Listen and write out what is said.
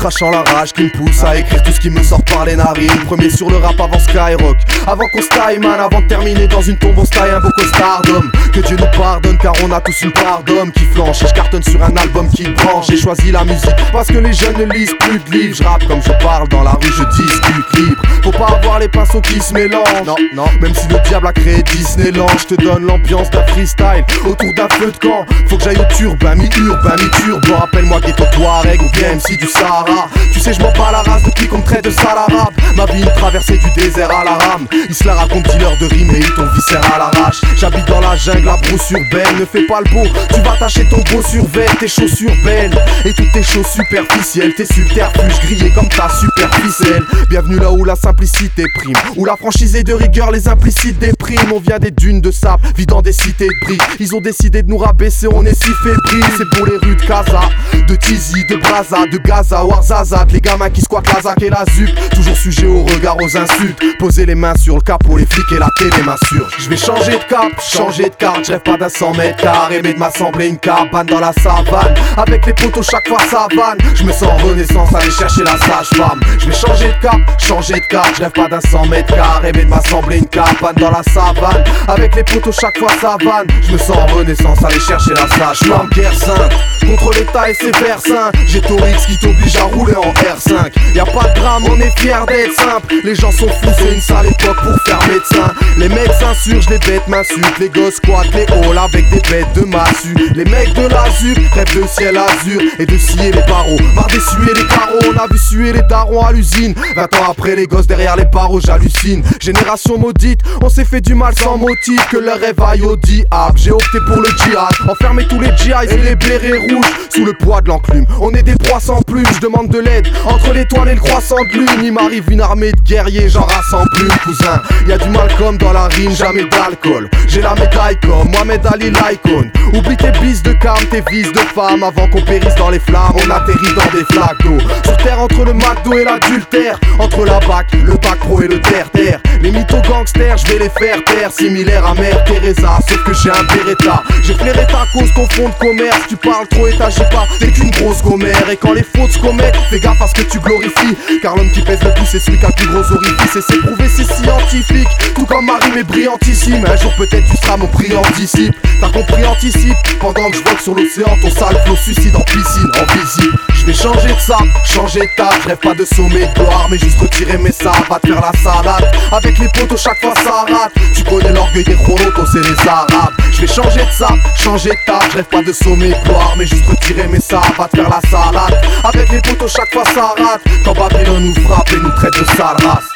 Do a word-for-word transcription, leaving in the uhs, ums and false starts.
crachant la rage qui me pousse à écrire tout ce qui me sort par les narines. Premier sur le rap avant Skyrock, avant qu'on se taille man, avant de terminer dans une tombe on se taille un beau costard d'homme. Que Dieu nous pardonne car on a tous une part d'homme qui flanche. Et je cartonne sur un album qui branche. J'ai choisi la musique parce que les jeunes ne lisent plus de livres. Je rappe comme je parle dans la rue, je discute libre. Faut pas avoir les pinceaux qui se mélangent. Non, non, même si le diable a créé Disneyland, je te donne l'ambiance d'un freestyle autour d'un feu de camp. Faut que j'aille au turban, mi-urbain, mi-turban. Rappelle-moi Ghetto Touareg ou bien M C du Sahara. Tu sais je m'en bats la race depuis qu'on me traite de sale arabe. Ma vie une traversée du désert à la rame. Ils se la racontent dealer de rimes et ils t'ont viscère à l'arrache. J'habite dans la jungle, la brousse urbaine. Ne fais pas le beau, tu vas tâcher ton beau survêt. Tes chaussures belles et toutes tes choses superficielles. Tes subterfuges grillés comme ta superficelle. Bienvenue là où la simplicité prime, où la franchise est de rigueur, les implicites dépriment. On vient des dunes de sable, vidant des cités de briques. Ils ont décidé de nous rabaisser, on est si fébriles. C'est pour les rues de Casa, de Tizi, de Brazza, de Gaza, Ouarzazate. Les gamins qui squattent la zac et la zup, toujours sujet au regard, aux insultes. Poser les mains sur le capot, les flics et la télé m'insurgent. Je vais changer de cap, changer de carte. Je rêve pas d'un cent mètres carrés, mais de m'assembler une cabane dans la savane. Avec les poteaux chaque fois ça vanne. Je me sens en renaissance, aller chercher la sage-femme. Je vais changer de cap, changer de carte. Je rêve pas d'un cent mètres carrés, mais de m'assembler une cabane dans la savane. Avec les poteaux chaque fois ça vanne. Je me sens en renaissance, aller chercher la sage-femme. Guerre sainte, contre l'état et ses persins. J'ai Torix qui t'oblige à rouler en R cinq. Y'a pas de drame, on est fiers d'être simple. Les gens sont fous, c'est une sale époque pour faire médecin. Les mecs s'insurgent, les bêtes m'insultent. Les gosses squattent les halls avec des bêtes de massue. Les mecs de l'azur rêvent de ciel azur et de scier les barreaux. Marre d'essuyer les carreaux, on a vu suer les darons à l'usine. Vingt ans après les gosses derrière les barreaux, j'hallucine. Génération maudite, on s'est fait du mal sans motif. Que leur rêve aille au diable. J'ai opté pour le djihad, enfermer tous les djihad et les bérets rouges sous le poids de l'enclume. On est des proies sans plume, je demande de l'aide entre l'étoile et le croissant de lune. Il m'arrive une armée de guerriers, j'en rassemble une, cousin. Y'a du Malcolm dans la rime, jamais d'alcool. J'ai la médaille comme Mohamed Ali l'icône. Oublie tes bises de cam, tes vices de femme. Avant qu'on périsse dans les flammes, on atterrit dans des flaques d'eau. Sur terre entre le McDo et l'adultère, entre la bac, le bac pro et le terre-terre. Les mythos gangsters, je vais les faire taire. Similaire à Mère Teresa, sauf que j'ai un Beretta. J'ai flairé ta cause, ton fond de commerce. Tu parles trop et t'agis pas, t'es qu'une grosse gommère. Et quand les fautes se commettent, fais gaffe à ce que tu glorifies. Car l'homme qui pèse le plus, c'est celui qui a le plus gros orifice. Et c'est prouvé, c'est scientifique. Tout comme ma rime est brillantissime. Un jour peut-être tu seras mon brillant disciple. T'as compris, anticipe. Pendant que je vogue sur l'océan, ton sale flot suicide en piscine, en visible. Je vais changer de ça, changer de table. Je rêve pas de sommet de gloire, mais juste retirer mes sables. Va te faire la salade. Avec les potos chaque fois ça rate. Tu connais l'orgueil des Rolotos, c'est les arabes. Je vais changer de ça, changer de table. Je rêve pas de sommet de gloire, mais juste retirer mes sables. Va te faire la salade. Avec les potos chaque fois ça rate. Quand Babylone nous frappe et nous traite de sale race.